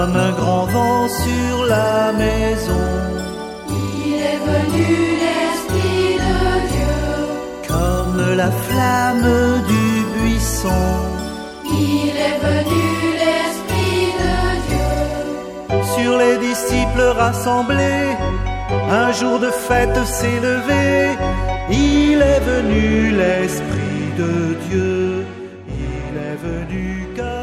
comme un grand vent sur la maison. Il est venu l'Esprit de Dieu, Comme la flamme du buisson. il est venu l'Esprit de Dieu. Sur les disciples rassemblés, un jour de fête s'est levé. Il est venu l'Esprit de Dieu. Il est venu comme